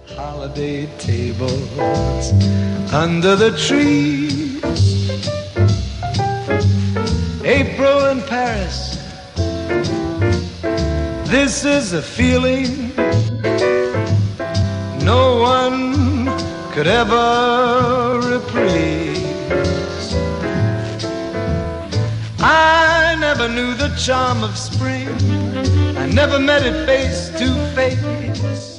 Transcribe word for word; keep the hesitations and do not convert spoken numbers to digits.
Holiday tables under the trees. April in Paris. This is a feeling no one could ever reprise. I never knew the charm of spring. I never met it face to face.